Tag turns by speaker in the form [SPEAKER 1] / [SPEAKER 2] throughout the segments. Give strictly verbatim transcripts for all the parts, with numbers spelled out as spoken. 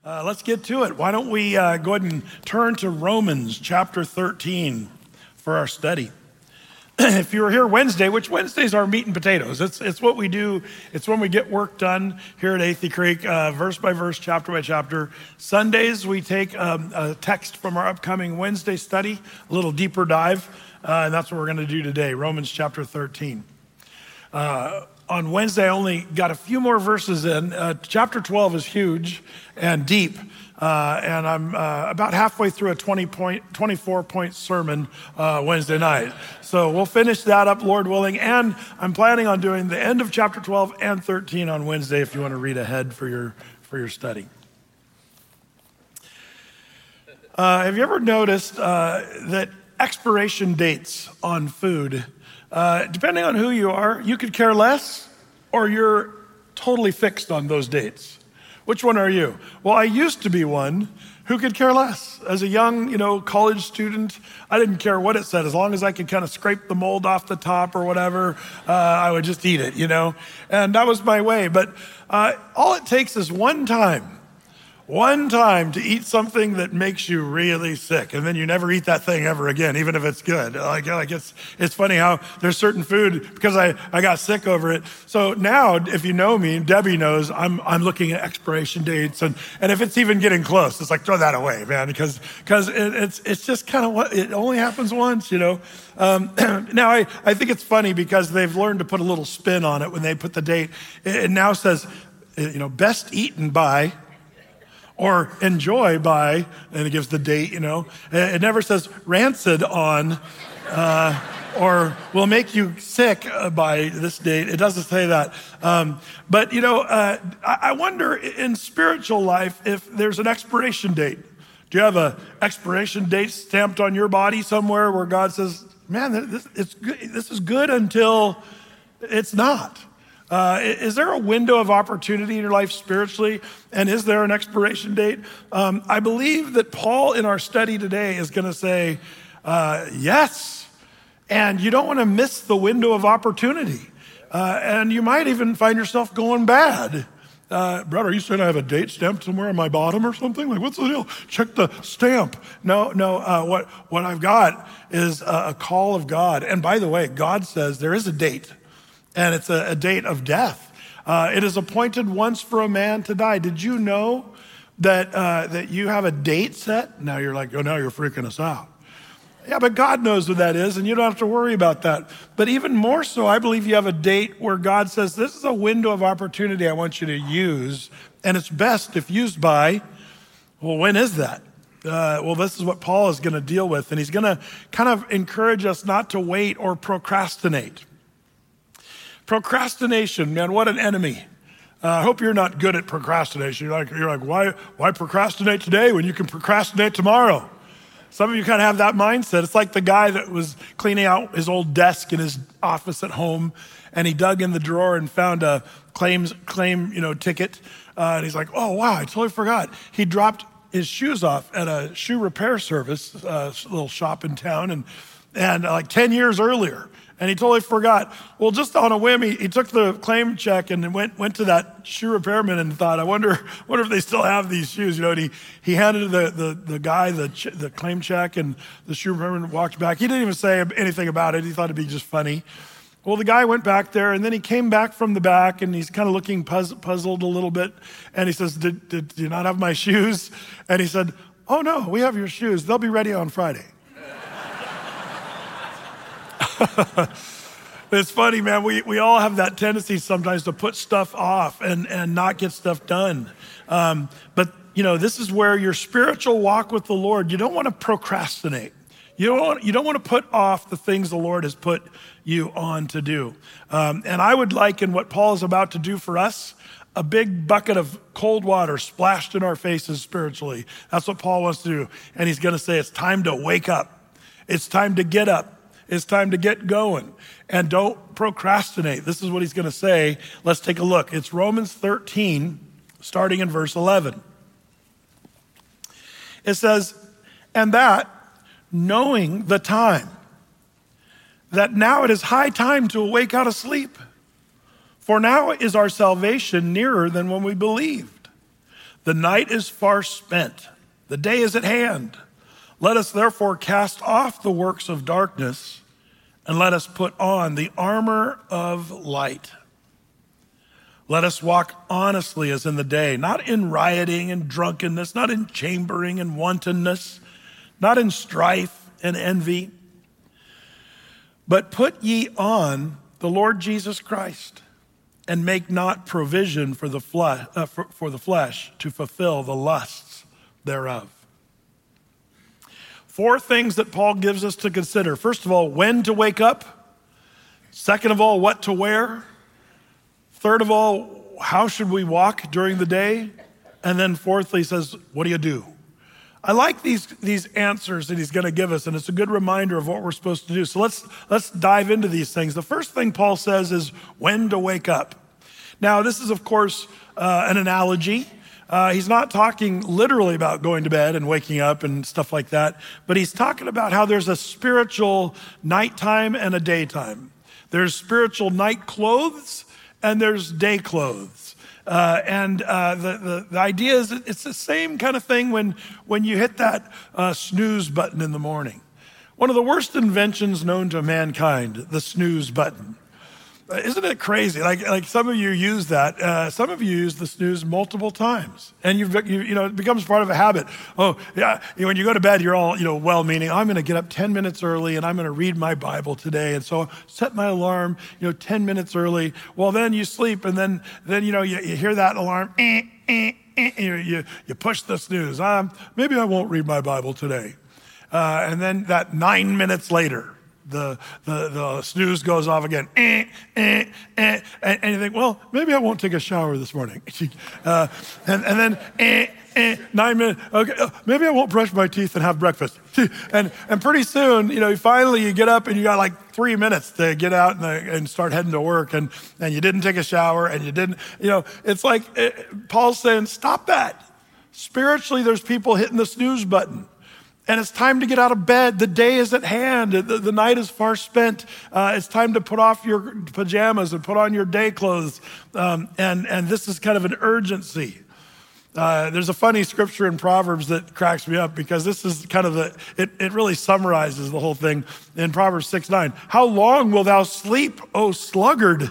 [SPEAKER 1] Uh, let's get to it. Why don't we uh, go ahead and turn to Romans chapter thirteen for our study. If you were here Wednesday, which Wednesdays are meat and potatoes. It's it's what we do. It's when we get work done here at Athey Creek, uh, verse by verse, chapter by chapter. Sundays, we take um, a text from our upcoming Wednesday study, a little deeper dive, uh, and that's what we're going to do today, Romans chapter thirteen. Uh, on Wednesday, I only got a few more verses in. Uh, chapter twelve is huge and deep. Uh, and I'm uh, about halfway through a twenty point, twenty-four point sermon uh, Wednesday night. So we'll finish that up, Lord willing. And I'm planning on doing the end of chapter twelve and thirteen on Wednesday if you want to read ahead for your, for your study. Uh, have you ever noticed uh, that expiration dates on food, uh, depending on who you are, you could care less or you're totally fixed on those dates? Which one are you? Well, I used to be one who could care less. As a young, you know, college student, I didn't care what it said. As long as I could kind of scrape the mold off the top or whatever, uh, I would just eat it, you know? And that was my way. But uh, all it takes is one time, one time to eat something that makes you really sick. And then you never eat that thing ever again, even if it's good. Like, like it's it's funny how there's certain food, because I, I got sick over it. So now, if you know me, Debbie knows, I'm I'm looking at expiration dates. And, and if it's even getting close, it's like, throw that away, man. Because because it, it's it's just kind of what, it only happens once, you know. Um, now, I, I think it's funny because they've learned to put a little spin on it when they put the date. It, it now says, you know, best eaten by, or enjoy by, and it gives the date, you know. It never says rancid on, uh, or will make you sick by this date. It doesn't say that. Um, but, you know, uh, I wonder in spiritual life if there's an expiration date. Do you have an expiration date stamped on your body somewhere where God says, man, this, it's good, this is good until it's not? Uh, is there a window of opportunity in your life spiritually? And is there an expiration date? Um, I believe that Paul in our study today is going to say, uh, yes. And you don't want to miss the window of opportunity. Uh, and you might even find yourself going bad. Uh, brother, are you saying I have a date stamped somewhere on my bottom or something? Like, what's the deal? Check the stamp. No, no, uh, what, what I've got is a, a call of God. And by the way, God says there is a date. And it's a, a date of death. Uh, it is appointed once for a man to die. Did you know that uh, that you have a date set? Now you're like, oh, now you're freaking us out. Yeah, but God knows what that is, and you don't have to worry about that. But even more so, I believe you have a date where God says, this is a window of opportunity I want you to use, and it's best if used by, well, when is that? Uh, well, this is what Paul is going to deal with, and he's going to kind of encourage us not to wait or procrastinate. Procrastination, man, what an enemy. Uh, I hope you're not good at procrastination. You're like, you're like, why, why procrastinate today when you can procrastinate tomorrow? Some of you kind of have that mindset. It's like the guy that was cleaning out his old desk in his office at home, and he dug in the drawer and found a claims claim, you know, ticket. Uh, and he's like, oh, wow, I totally forgot. He dropped his shoes off at a shoe repair service, uh, little shop in town, and, and uh, like ten years earlier. And he totally forgot. Well, just on a whim, he, he took the claim check and went went to that shoe repairman and thought, I wonder wonder if they still have these shoes. You know, and he, he handed the, the, the guy the ch- the claim check, and the shoe repairman walked back. He didn't even say anything about it. He thought it'd be just funny. Well, the guy went back there, and then he came back from the back, and he's kind of looking puzz- puzzled a little bit. And he says, did, did, did you not have my shoes? And he said, oh, no, we have your shoes. They'll be ready on Friday. It's funny, man. We we all have that tendency sometimes to put stuff off and, and not get stuff done. Um, but, you know, this is where your spiritual walk with the Lord, you don't want to procrastinate. You don't want, you don't want to put off the things the Lord has put you on to do. Um, and I would liken what Paul is about to do for us, a big bucket of cold water splashed in our faces spiritually. That's what Paul wants to do. And he's going to say, it's time to wake up. It's time to get up. It's time to get going, and don't procrastinate. This is what he's going to say. Let's take a look. It's Romans thirteen, starting in verse eleven. It says, and that, knowing the time, that now it is high time to awake out of sleep. For now is our salvation nearer than when we believed. The night is far spent. The day is at hand. Let us therefore cast off the works of darkness and let us put on the armor of light. Let us walk honestly as in the day, not in rioting and drunkenness, not in chambering and wantonness, not in strife and envy, but put ye on the Lord Jesus Christ and make not provision for the, flesh, uh, for, for the flesh to fulfill the lusts thereof. Four things that Paul gives us to consider. First of all, when to wake up. Second of all, what to wear. Third of all, how should we walk during the day? And then fourthly, he says, what do you do? I like these, these answers that he's going to give us, and it's a good reminder of what we're supposed to do. So let's, let's dive into these things. The first thing Paul says is when to wake up. Now, this is, of course, uh, an analogy. Uh, he's not talking literally about going to bed and waking up and stuff like that, but he's talking about how there's a spiritual nighttime and a daytime. There's spiritual night clothes and there's day clothes. Uh, and uh, the, the, the idea is that it's the same kind of thing when, when you hit that uh, snooze button in the morning. One of the worst inventions known to mankind, the snooze button. Uh, isn't it crazy? Like, like some of you use that. Uh, some of you use the snooze multiple times, and you've, you, you know, it becomes part of a habit. Oh, yeah. When you go to bed, you're all, you know, well-meaning. I'm going to get up ten minutes early, and I'm going to read my Bible today, and so set my alarm, you know, ten minutes early. Well, then you sleep, and then, then you know, you, you hear that alarm. Eh, eh, eh, you, you you push the snooze. Um, maybe I won't read my Bible today, uh, and then that nine minutes later. The, the the snooze goes off again, eh, eh, eh, and, and you think, well, maybe I won't take a shower this morning. Uh, and, and then, eh, eh, nine minutes, okay, oh, maybe I won't brush my teeth and have breakfast. And and pretty soon, you know, finally you get up and you got like three minutes to get out and, uh, and start heading to work, and, and you didn't take a shower, and you didn't, you know, it's like, it, Paul's saying, stop that. Spiritually, there's people hitting the snooze button. And it's time to get out of bed. The day is at hand. The, the night is far spent. Uh, it's time to put off your pajamas and put on your day clothes. Um, and, and this is kind of an urgency. Uh, there's a funny scripture in Proverbs that cracks me up because this is kind of the, it, it really summarizes the whole thing in Proverbs six nine. How long will thou sleep, O sluggard?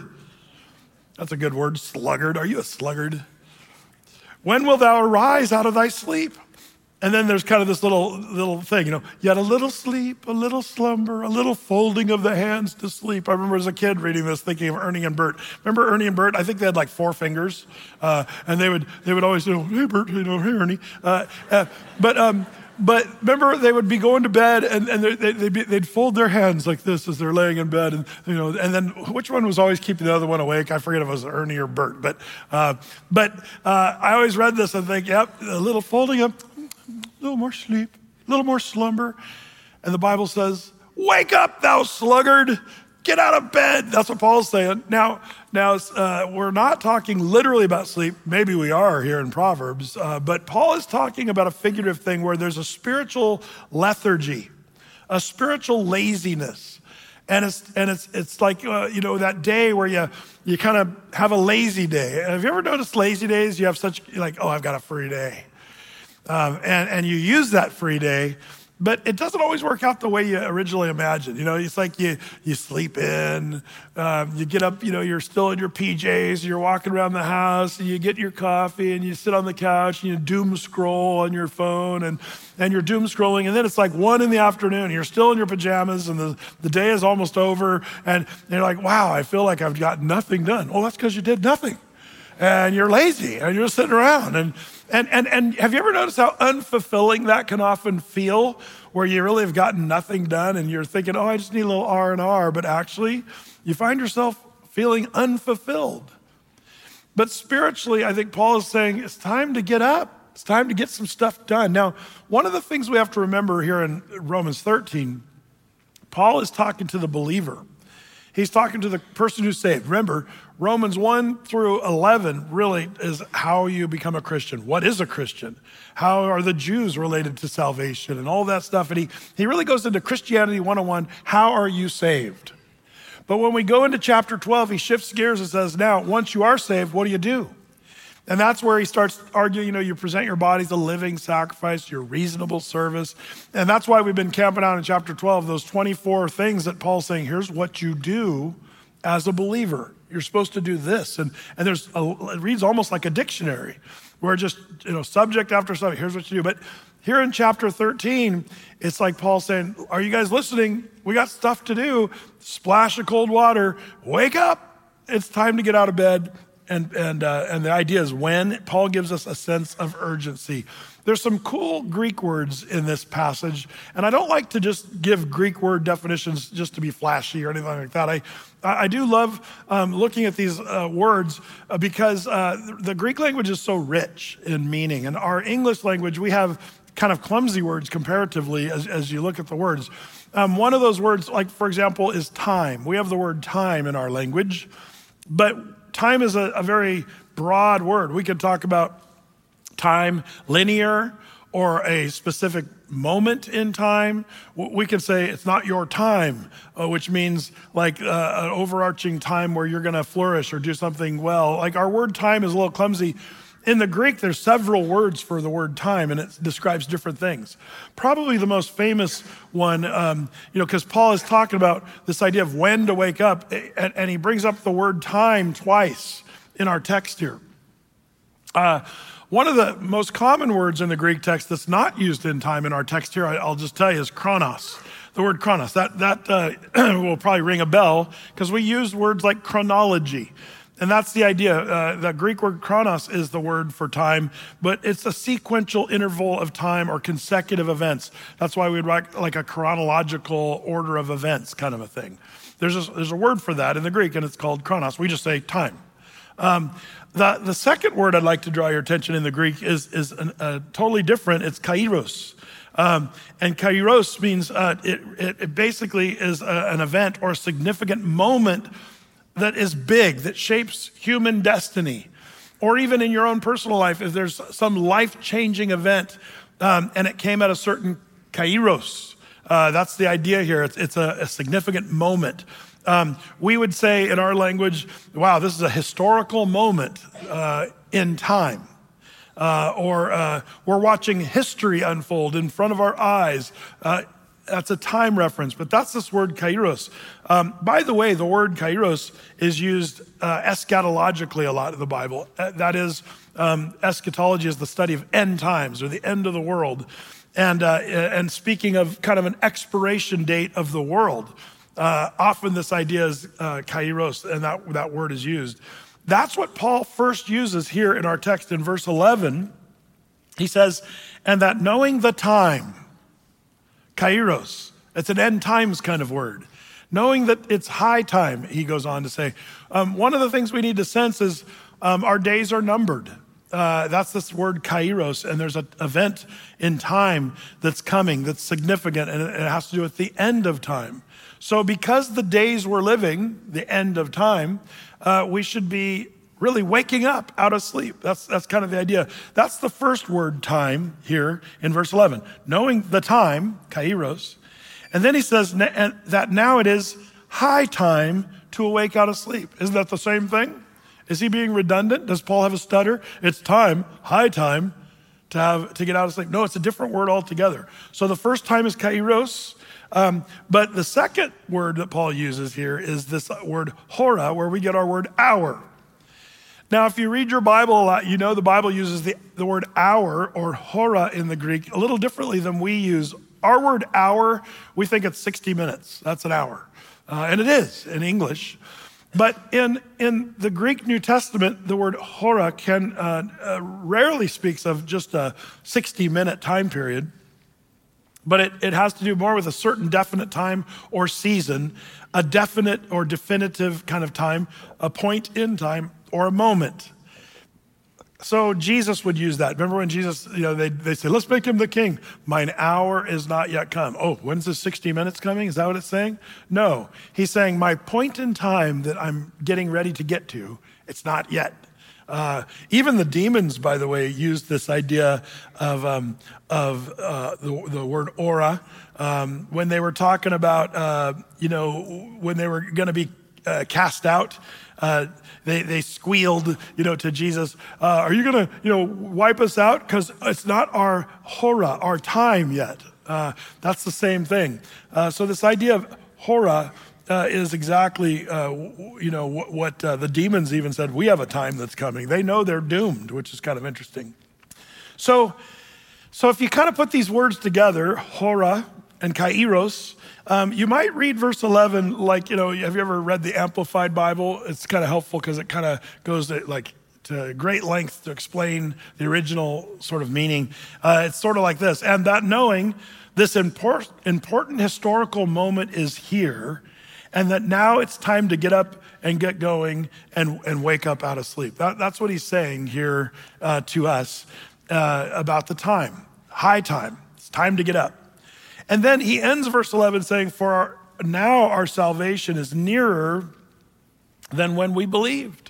[SPEAKER 1] That's a good word, sluggard. Are you a sluggard? When will thou arise out of thy sleep? And then there's kind of this little little thing, you know, yet a little sleep, a little slumber, a little folding of the hands to sleep. I remember as a kid reading this, thinking of Ernie and Bert. Remember Ernie and Bert? I think they had like four fingers, uh, and they would they would always say, hey Bert, you know, hey Ernie. Uh, uh, but um, but remember they would be going to bed, and and they, they'd be, they'd fold their hands like this as they're laying in bed, and you know, and then which one was always keeping the other one awake? I forget if it was Ernie or Bert, but uh, but uh, I always read this and think, yep, a little folding up. A little more sleep, a little more slumber. And the Bible says, wake up, thou sluggard. Get out of bed. That's what Paul's saying. Now, now uh, we're not talking literally about sleep. Maybe we are here in Proverbs. Uh, but Paul is talking about a figurative thing where there's a spiritual lethargy, a spiritual laziness. And it's and it's it's like, uh, you know, that day where you you kind of have a lazy day. Have you ever noticed lazy days? You have such, like, oh, I've got a free day. Um, and, and you use that free day, but it doesn't always work out the way you originally imagined. You know, it's like you, you sleep in, um, you get up, you know, you're still in your P Js, you're walking around the house, and you get your coffee, and you sit on the couch, and you doom scroll on your phone, and, and you're doom scrolling, and then it's like one in the afternoon, you're still in your pajamas, and the, the day is almost over, and you're like, wow, I feel like I've got nothing done. Well, that's because you did nothing. And you're lazy, and you're just sitting around. And, and, and, and have you ever noticed how unfulfilling that can often feel, where you really have gotten nothing done, and you're thinking, oh, I just need a little R and R, but actually you find yourself feeling unfulfilled. But spiritually, I think Paul is saying it's time to get up. It's time to get some stuff done. Now, one of the things we have to remember here in Romans thirteen, Paul is talking to the believer. He's talking to the person who's saved. Remember, Romans one through eleven really is how you become a Christian. What is a Christian? How are the Jews related to salvation and all that stuff? And he, he really goes into Christianity one oh one. How are you saved? But when we go into chapter twelve, he shifts gears and says, now, once you are saved, what do you do? And that's where he starts arguing, you know, you present your bodies a living sacrifice, your reasonable service. And that's why we've been camping out in chapter twelve, those twenty-four things that Paul's saying, here's what you do as a believer. You're supposed to do this. And, and there's a, it reads almost like a dictionary where just, you know, subject after subject, here's what you do. But here in chapter thirteen, it's like Paul saying, are you guys listening? We got stuff to do. Splash of cold water, wake up. It's time to get out of bed. And and uh, and the idea is when. Paul gives us a sense of urgency. There's some cool Greek words in this passage, and I don't like to just give Greek word definitions just to be flashy or anything like that. I I do love um, looking at these uh, words uh, because uh, the Greek language is so rich in meaning, and our English language, we have kind of clumsy words comparatively as, as you look at the words. Um, one of those words, like for example, is time. We have the word time in our language, but time is a, a very broad word. We could talk about time linear or a specific moment in time. We could say it's not your time, uh, which means like uh, an overarching time where you're going to flourish or do something well. Like our word time is a little clumsy. In the Greek, there's several words for the word time, and it describes different things. Probably the most famous one, um, you know, because Paul is talking about this idea of when to wake up, and, and he brings up the word time twice in our text here. Uh, one of the most common words in the Greek text that's not used in time in our text here, I, I'll just tell you, is chronos. The word chronos. That, that uh, will probably ring a bell, because we use words like chronology. And that's the idea. Uh, the Greek word chronos is the word for time, but it's a sequential interval of time or consecutive events. That's why we'd write like a chronological order of events kind of a thing. There's a, there's a word for that in the Greek, and it's called chronos. We just say time. Um, the, the second word I'd like to draw your attention in the Greek is, is an, uh, totally different. It's kairos. Um, and kairos means uh, it, it, it basically is a, an event or a significant moment that is big, that shapes human destiny. Or even in your own personal life, if there's some life-changing event um, and it came at a certain kairos, uh, that's the idea here. It's, it's a, a significant moment. Um, we would say in our language, wow, this is a historical moment uh, in time. Uh, or uh, we're watching history unfold in front of our eyes. Uh, That's a time reference, but that's this word kairos. Um, by the way, the word kairos is used uh, eschatologically a lot in the Bible. Uh, that is, um, eschatology is the study of end times or the end of the world. And, uh, and speaking of kind of an expiration date of the world, uh, often this idea is uh, kairos, and that, that word is used. That's what Paul first uses here in our text in verse eleven. He says, and that knowing the time, kairos, it's an end times kind of word. Knowing that it's high time, he goes on to say. Um, one of the things we need to sense is um, our days are numbered. Uh, that's this word kairos, and there's an event in time that's coming, that's significant, and it has to do with the end of time. So because the days we're living, the end of time, uh, we should be really waking up out of sleep. That's that's kind of the idea. That's the first word, time, here in verse eleven. Knowing the time, kairos. And then he says that now it is high time to awake out of sleep. Isn't that the same thing? Is he being redundant? Does Paul have a stutter? It's time, high time, to have to get out of sleep. No, it's a different word altogether. So the first time is kairos. Um, but the second word that Paul uses here is this word hora, where we get our word hour. Now, if you read your Bible a lot, you know the Bible uses the, the word hour or hora in the Greek a little differently than we use. Our word hour, we think it's sixty minutes. That's an hour. Uh, and it is in English. But in, in the Greek New Testament, the word hora can uh, uh, rarely speaks of just a sixty minute time period. But it, it has to do more with a certain definite time or season, a definite or definitive kind of time, a point in time, or a moment. So Jesus would use that. Remember when Jesus, you know, they they say, let's make him the king. Mine hour is not yet come. Oh, when's the sixty minutes coming? Is that what it's saying? No, he's saying my point in time that I'm getting ready to get to, it's not yet. Uh, even the demons, by the way, used this idea of um, of uh, the, the word aura um, when they were talking about, uh, you know, when they were going to be uh, cast out. Uh, they, they squealed, you know, to Jesus, uh, are you going to, you know, wipe us out? Because it's not our hora, our time yet. Uh, that's the same thing. Uh, so this idea of hora uh, is exactly, uh, you know, what, what uh, the demons even said, we have a time that's coming. They know they're doomed, which is kind of interesting. So, so if you kind of put these words together, hora and kairos, Um, you might read verse eleven like, you know, have you ever read the Amplified Bible? It's kind of helpful because it kind of goes to, like, to great length to explain the original sort of meaning. Uh, it's sort of like this, and that knowing this important, important historical moment is here, and that now it's time to get up and get going and, and wake up out of sleep. That, that's what he's saying here uh, to us uh, about the time, high time. It's time to get up. And then he ends verse eleven saying, for our, now our salvation is nearer than when we believed.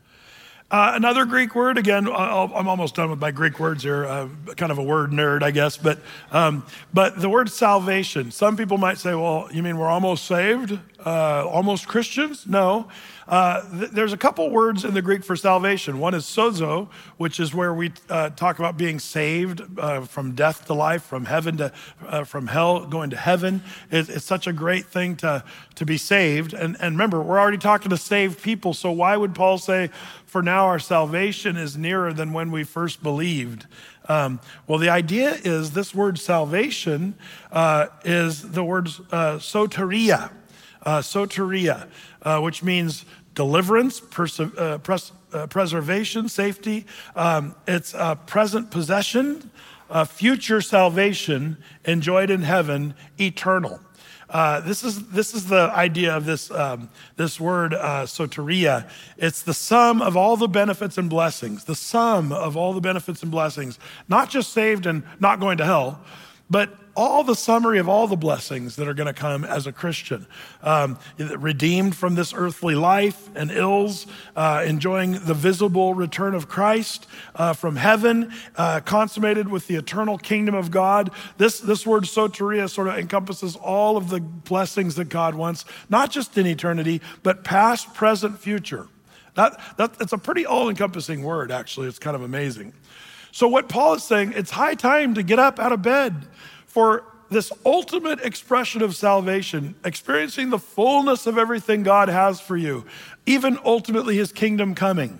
[SPEAKER 1] Uh, another Greek word, again, I'll, I'm almost done with my Greek words here, uh, kind of a word nerd, I guess, but um, but the word salvation, some people might say, well, you mean we're almost saved, uh, almost Christians? No. Uh, th- there's a couple words in the Greek for salvation. One is sozo, which is where we uh, talk about being saved uh, from death to life, from heaven to, uh, from hell, going to heaven. It, it's such a great thing to, to be saved. And, and remember, we're already talking to saved people, so why would Paul say, for now our salvation is nearer than when we first believed? Um, well, the idea is this word salvation uh, is the word uh, soteria, uh, soteria, uh, which means deliverance, perse- uh, pres- uh, preservation, safety. Um, it's a present possession, uh, future salvation enjoyed in heaven, eternal. Uh, this is this is the idea of this um, this word uh, soteria. It's the sum of all the benefits and blessings. The sum of all the benefits and blessings, not just saved and not going to hell, but all the summary of all the blessings that are going to come as a Christian. Um, redeemed from this earthly life and ills, uh, enjoying the visible return of Christ uh, from heaven, uh, consummated with the eternal kingdom of God. This, this word soteria sort of encompasses all of the blessings that God wants, not just in eternity, but past, present, future. That, that, it's a pretty all-encompassing word, actually. It's kind of amazing. So what Paul is saying, it's high time to get up out of bed for this ultimate expression of salvation, experiencing the fullness of everything God has for you, even ultimately his kingdom coming.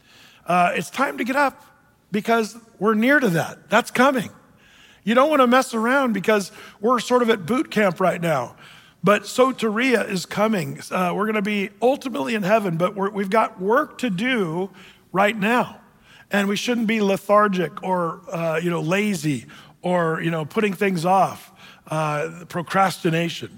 [SPEAKER 1] Uh, it's time to get up because we're near to that. That's coming. You don't want to mess around because we're sort of at boot camp right now. But soteria is coming. Uh, we're going to be ultimately in heaven, but we're, we've got work to do right now. And we shouldn't be lethargic or, uh, you know, lazy or, you know, putting things off, uh, procrastination.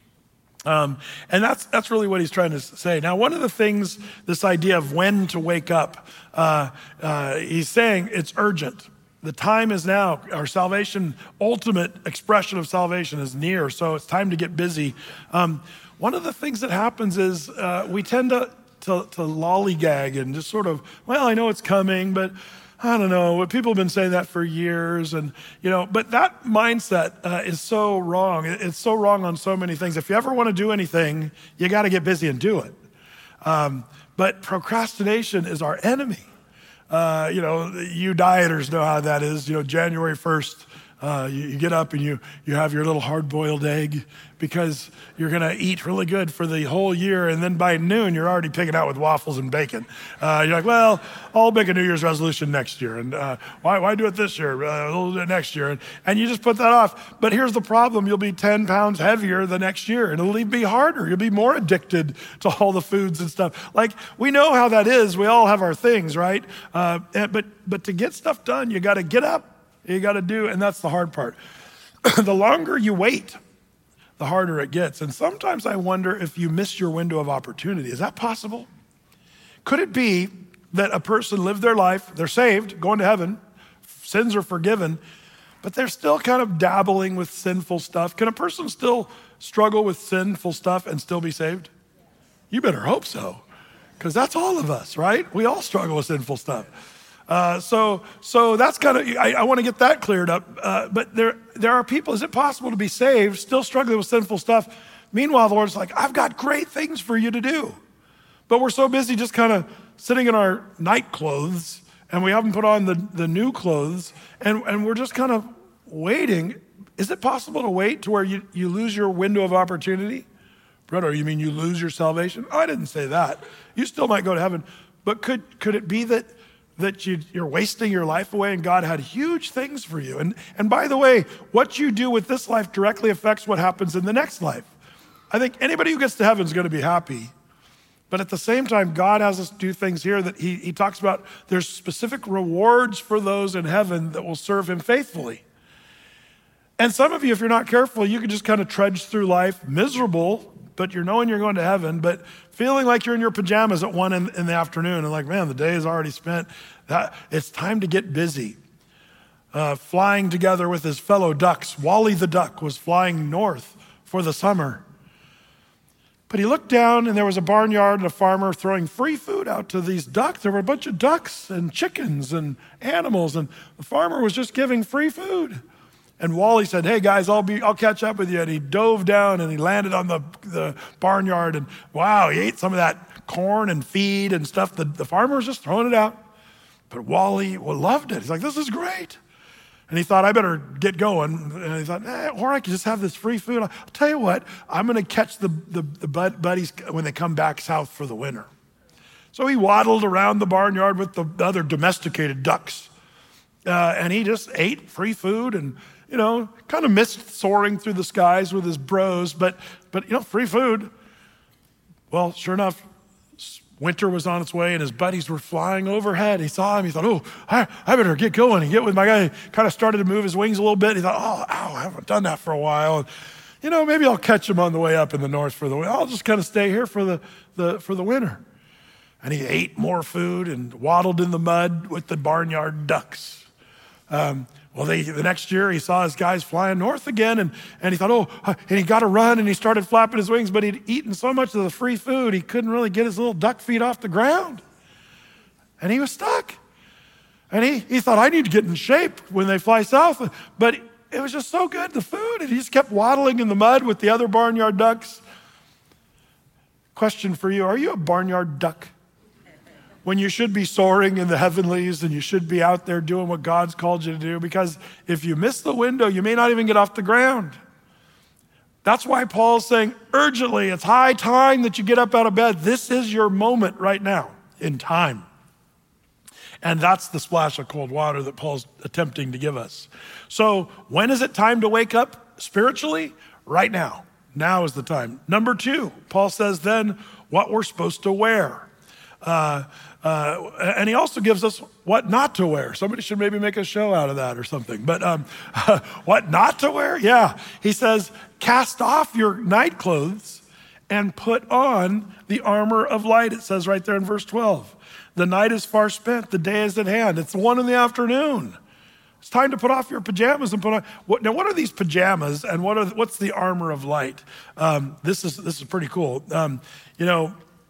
[SPEAKER 1] Um, and that's that's really what he's trying to say. Now, one of the things, this idea of when to wake up, uh, uh, he's saying it's urgent. The time is now. Our salvation, ultimate expression of salvation is near, so it's time to get busy. Um, one of the things that happens is uh, we tend to, to, to lollygag and just sort of, well, I know it's coming, but I don't know. People have been saying that for years, and you know. But that mindset uh, is so wrong. It's so wrong on so many things. If you ever want to do anything, you got to get busy and do it. Um, but procrastination is our enemy. Uh, you know, you dieters know how that is. You know, January first, uh, you, you get up and you you have your little hard-boiled egg because you're going to eat really good for the whole year, and then by noon you're already picking out with waffles and bacon. Uh, you're like, well, I'll make a New Year's resolution next year, and uh, why why do it this year? Uh, we'll do it next year, and, and you just put that off. But here's the problem: you'll be ten pounds heavier the next year, and it'll even be harder. You'll be more addicted to all the foods and stuff. Like, we know how that is. We all have our things, right? Uh, but but to get stuff done, you got to get up. You got to do, and that's the hard part. The longer you wait, the harder it gets. And sometimes I wonder if you miss your window of opportunity. Is that possible? Could it be that a person lived their life, they're saved, going to heaven, sins are forgiven, but they're still kind of dabbling with sinful stuff? Can a person still struggle with sinful stuff and still be saved? You better hope so, because that's all of us, right? We all struggle with sinful stuff. Uh, so, so that's kind of, I, I want to get that cleared up. Uh, but there, there are people, is it possible to be saved, still struggling with sinful stuff? Meanwhile, the Lord's like, I've got great things for you to do. but we're so busy just kind of sitting in our night clothes, and we haven't put on the, the new clothes, and, and we're just kind of waiting. Is it possible to wait to where you, you lose your window of opportunity? Brother, you mean you lose your salvation? Oh, I didn't say that. You still might go to heaven. But could could it be that that you, you're wasting your life away and God had huge things for you? And, and by the way, what you do with this life directly affects what happens in the next life. I think anybody who gets to heaven is going to be happy. But at the same time, God has us do things here that he, he talks about. There's specific rewards for those in heaven that will serve him faithfully. And some of you, if you're not careful, you can just kind of trudge through life miserable, but you're knowing you're going to heaven, but feeling like you're in your pajamas at one in, in the afternoon and like, man, the day is already spent. That, it's time to get busy. Uh, flying together with his fellow ducks. Wally the duck was flying north for the summer. But he looked down and there was a barnyard and a farmer throwing free food out to these ducks. There were a bunch of ducks and chickens and animals, and the farmer was just giving free food. And Wally said, hey guys, I'll be, I'll catch up with you. And he dove down and he landed on the, the barnyard, and wow, he ate some of that corn and feed and stuff. The, the farmer was just throwing it out. But Wally well, loved it. He's like, this is great. And he thought, I better get going. And he thought, eh, or I could just have this free food. I'll tell you what, I'm going to catch the, the, the buddies when they come back south for the winter. So he waddled around the barnyard with the other domesticated ducks. Uh, and he just ate free food and, you know, kind of missed soaring through the skies with his bros, but, but you know, free food. Well, sure enough, winter was on its way and his buddies were flying overhead. He saw him. He thought, oh, I, I better get going and get with my guy. He kind of started to move his wings a little bit. He thought, oh, ow, I haven't done that for a while. And, you know, maybe I'll catch him on the way up in the north for the winter. I'll just kind of stay here for the, the, for the winter. And he ate more food and waddled in the mud with the barnyard ducks. Um, well, they, the next year he saw his guys flying north again, and, and he thought, oh, and he got to run, and he started flapping his wings, but he'd eaten so much of the free food, he couldn't really get his little duck feet off the ground. And he was stuck. And he, he thought, I need to get in shape when they fly south. But it was just so good, the food, and he just kept waddling in the mud with the other barnyard ducks. Question for you, are you a barnyard duck? When you should be soaring in the heavenlies and you should be out there doing what God's called you to do, because if you miss the window, you may not even get off the ground. That's why Paul's saying urgently, it's high time that you get up out of bed. This is your moment right now in time. And that's the splash of cold water that Paul's attempting to give us. So when is it time to wake up spiritually? Right now. Now is the time. Number two, Paul says then what we're supposed to wear. Uh, uh, and he also gives us what not to wear. Somebody should maybe make a show out of that or something. But um, what not to wear? Yeah. He says, cast off your night clothes and put on the armor of light. It says right there in verse twelve. The night is far spent. The day is at hand. It's one in the afternoon. It's time to put off your pajamas and put on. What, now, what are these pajamas and what are what's the armor of light? Um, this is this is pretty cool. Um, you know.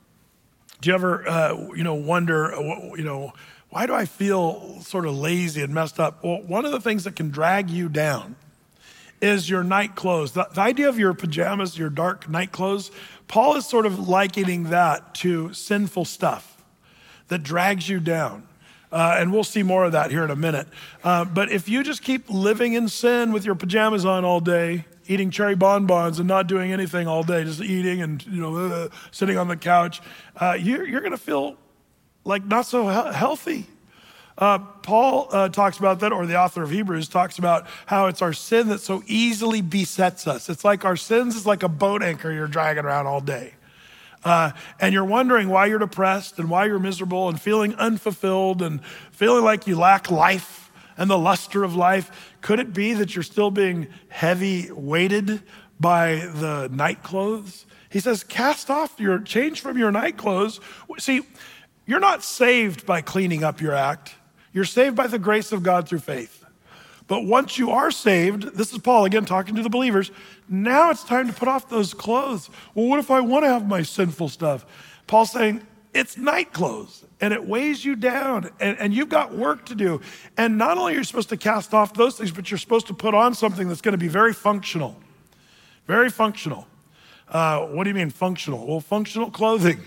[SPEAKER 1] Do you ever, uh, you know, wonder, you know, why do I feel sort of lazy and messed up? Well, one of the things that can drag you down is your night clothes. The, the idea of your pajamas, your dark night clothes, Paul is sort of likening that to sinful stuff that drags you down. Uh, and we'll see more of that here in a minute. Uh, but if you just keep living in sin with your pajamas on all day, eating cherry bonbons and not doing anything all day, just eating and, you know, uh, sitting on the couch, uh, you're, you're going to feel like not so he- healthy. Uh, Paul uh, talks about that, or the author of Hebrews talks about how it's our sin that so easily besets us. It's like our sins is like a boat anchor you're dragging around all day. Uh, and you're wondering why you're depressed and why you're miserable and feeling unfulfilled and feeling like you lack life and the luster of life. Could it be that you're still being heavy weighted by the night clothes? He says, cast off your, change from your night clothes. See, you're not saved by cleaning up your act. You're saved by the grace of God through faith. But once you are saved, this is Paul again talking to the believers, now it's time to put off those clothes. Well, what if I want to have my sinful stuff? Paul's saying, it's night clothes, and it weighs you down, and, and you've got work to do. And not only are you supposed to cast off those things, but you're supposed to put on something that's going to be very functional. Very functional. Uh, what do you mean functional? Well, functional clothing.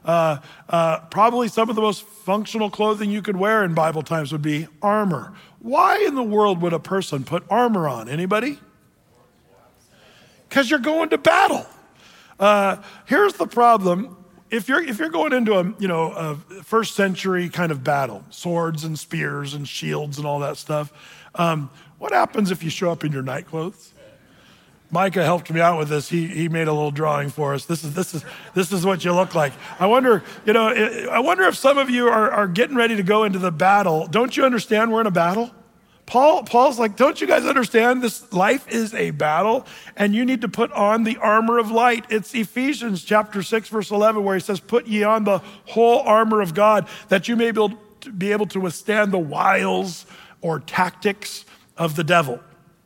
[SPEAKER 1] Uh, uh, probably some of the most functional clothing you could wear in Bible times would be armor. Why in the world would a person put armor on? Anybody? Because you're going to battle. Uh, here's the problem. If you're if you're going into a you know a first century kind of battle, swords and spears and shields and all that stuff, um, what happens if you show up in your night clothes? Micah helped me out with this. He he made a little drawing for us. This is this is this is what you look like. I wonder, you know, I wonder if some of you are, are getting ready to go into the battle. Don't you understand we're in a battle? Paul Paul's like, don't you guys understand this life is a battle and you need to put on the armor of light. It's Ephesians chapter six, verse eleven, where he says, put ye on the whole armor of God that you may be able to, be able to withstand the wiles or tactics of the devil.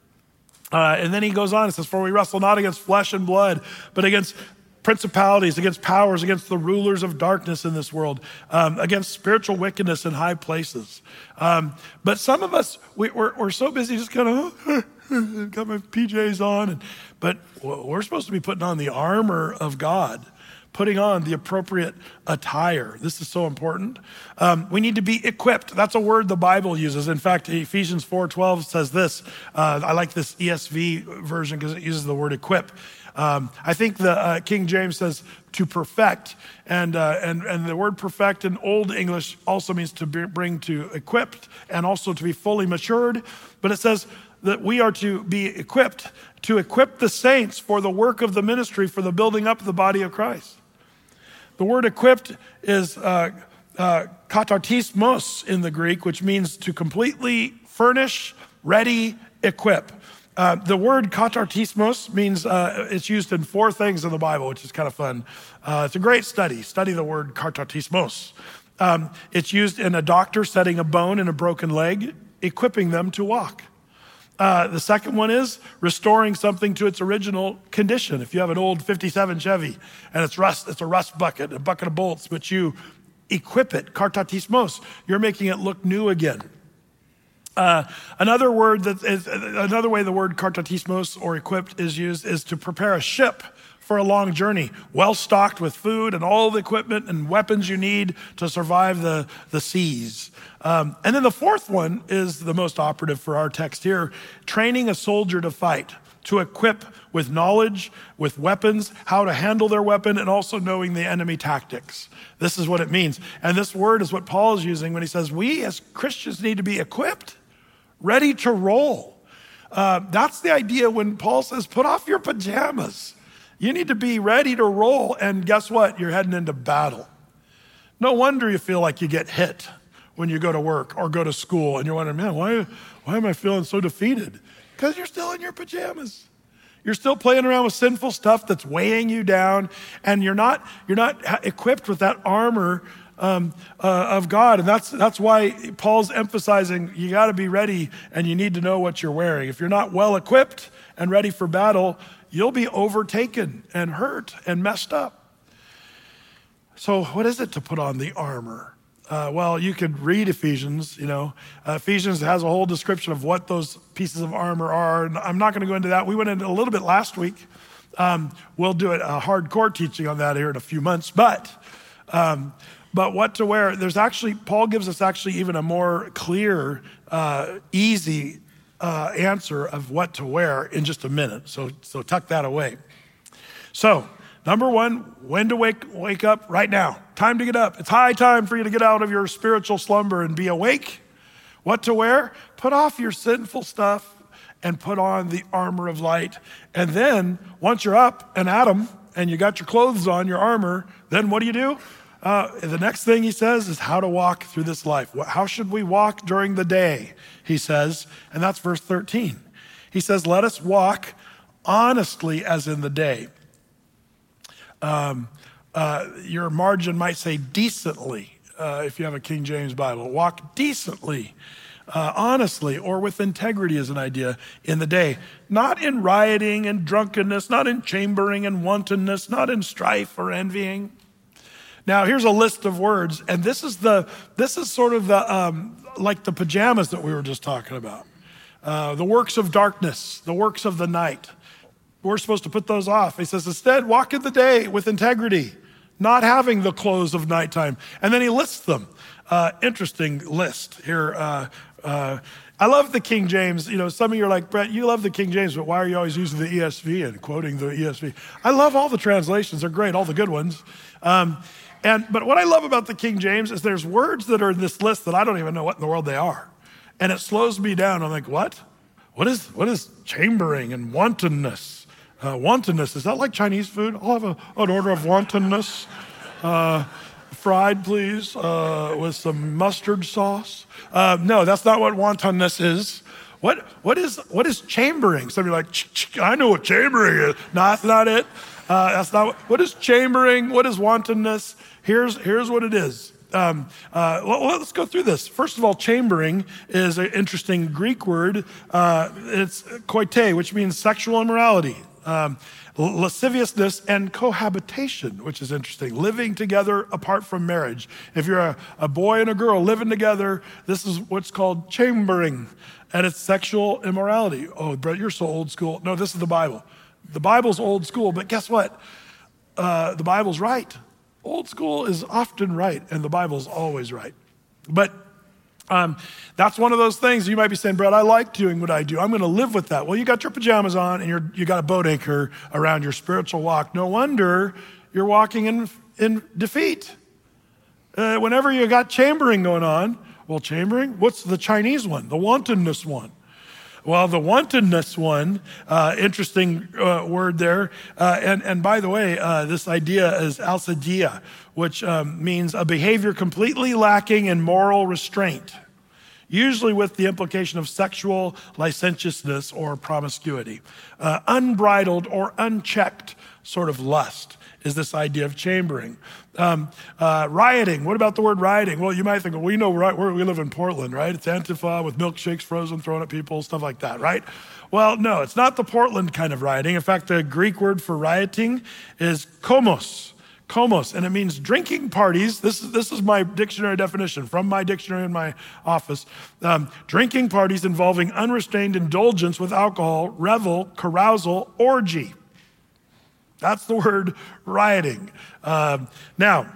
[SPEAKER 1] Uh, and then he goes on and says, for we wrestle not against flesh and blood, but against principalities, against powers, against the rulers of darkness in this world, um, against spiritual wickedness in high places. Um, but some of us, we, we're, we're so busy just kind of, oh, got my P Js on. And, but we're supposed to be putting on the armor of God, putting on the appropriate attire. This is so important. Um, we need to be equipped. That's a word the Bible uses. In fact, Ephesians four twelve says this. Uh, I like this E S V version because it uses the word equip. Um, I think the uh, King James says to perfect, and uh, and and the word perfect in Old English also means to be, bring to equipped and also to be fully matured. But it says that we are to be equipped to equip the saints for the work of the ministry, for the building up of the body of Christ. The word equipped is uh, uh, katartismos in the Greek, which means to completely furnish, ready, equip. Uh, the word katartismos means uh, it's used in four things in the Bible, which is kind of fun. Uh, it's a great study. Study the word katartismos. Um, it's used in a doctor setting a bone in a broken leg, equipping them to walk. Uh, the second one is restoring something to its original condition. If you have an old fifty-seven Chevy and it's rust, it's a rust bucket, a bucket of bolts, but you equip it, katartismos, you're making it look new again. Uh, another word that is another way the word katartismos or equipped is used is to prepare a ship for a long journey, well stocked with food and all the equipment and weapons you need to survive the, the seas. Um, and then the fourth one is the most operative for our text here, training a soldier to fight, to equip with knowledge, with weapons, how to handle their weapon, and also knowing the enemy tactics. This is what it means. And this word is what Paul is using when he says, we as Christians need to be equipped, ready to roll. Uh, that's the idea when Paul says, put off your pajamas. You need to be ready to roll. And guess what? You're heading into battle. No wonder you feel like you get hit when you go to work or go to school and you're wondering, man, why, why am I feeling so defeated? Because you're still in your pajamas. You're still playing around with sinful stuff that's weighing you down, and you're not you're not equipped with that armor um, uh, of God. And that's that's why Paul's emphasizing you got to be ready and you need to know what you're wearing. If you're not well equipped and ready for battle, you'll be overtaken and hurt and messed up. So what is it to put on the armor? Uh, well, you could read Ephesians, you know. Uh, Ephesians has a whole description of what those pieces of armor are. And I'm not going to go into that. We went into a little bit last week. Um, we'll do it, a hardcore teaching on that here in a few months. But um, but what to wear, there's actually, Paul gives us actually even a more clear, uh, easy uh, answer of what to wear in just a minute. So, so tuck that away. So, number one, when to wake wake up right now. Time to get up. It's high time for you to get out of your spiritual slumber and be awake. What to wear? Put off your sinful stuff and put on the armor of light. And then once you're up and at 'em and you got your clothes on, your armor, then what do you do? Uh, the next thing he says is how to walk through this life. How should we walk during the day, he says, and that's verse thirteen. He says, let us walk honestly as in the day. Um, uh, your margin might say decently, uh, if you have a King James Bible. Walk decently, uh, honestly, or with integrity is an idea in the day. Not in rioting and drunkenness, not in chambering and wantonness, not in strife or envying. Now, here's a list of words, and this is the this is sort of the um, like the pajamas that we were just talking about. Uh, the works of darkness, the works of the night. We're supposed to put those off. He says, instead, walk in the day with integrity, not having the close of nighttime. And then he lists them. Uh, interesting list here. Uh, uh, I love the King James. You know, some of you are like, Brett, you love the King James, but why are you always using the E S V and quoting the E S V? I love all the translations. They're great, all the good ones. Um, and But what I love about the King James is there's words that are in this list that I don't even know what in the world they are. And it slows me down. I'm like, what? What is what is chambering and wantonness? Uh, wantonness, is that like Chinese food? I'll have a, an order of wantonness. Uh, fried, please, uh, with some mustard sauce. Uh, no, that's not what wantonness is. What what is what is chambering? Some of you are like, I know what chambering is. No, that's not it. Uh, that's not what, what is chambering? What is wantonness? Here's here's what it is. Um, uh, well, let's go through this. First of all, chambering is an interesting Greek word. Uh, it's koite, which means sexual immorality. Um, lasciviousness and cohabitation, which is interesting. Living together apart from marriage. If you're a, a boy and a girl living together, this is what's called chambering, and it's sexual immorality. Oh, Brett, you're so old school. No, this is the Bible. The Bible's old school, but guess what? Uh, the Bible's right. Old school is often right, and the Bible's always right. But Um, that's one of those things you might be saying, Brett, I like doing what I do. I'm going to live with that. Well, you got your pajamas on and you're, you got a boat anchor around your spiritual walk. No wonder you're walking in, in defeat. Uh, whenever you got chambering going on, well, chambering, what's the Chinese one? The wantonness one. Well, the wantonness one, uh, interesting uh, word there. Uh, and, and by the way, uh, this idea is alcidia, which um, means a behavior completely lacking in moral restraint, usually with the implication of sexual licentiousness or promiscuity. Uh, unbridled or unchecked sort of lust is this idea of chambering. Um, uh, rioting, what about the word rioting? Well, you might think, well, we know right where we live in Portland, right? It's Antifa with milkshakes frozen, thrown at people, stuff like that, right? Well, no, it's not the Portland kind of rioting. In fact, the Greek word for rioting is komos, komos, and it means drinking parties. This is, this is my dictionary definition from my dictionary in my office. Um, drinking parties involving unrestrained indulgence with alcohol, revel, carousal, orgy. That's the word rioting. Um, now,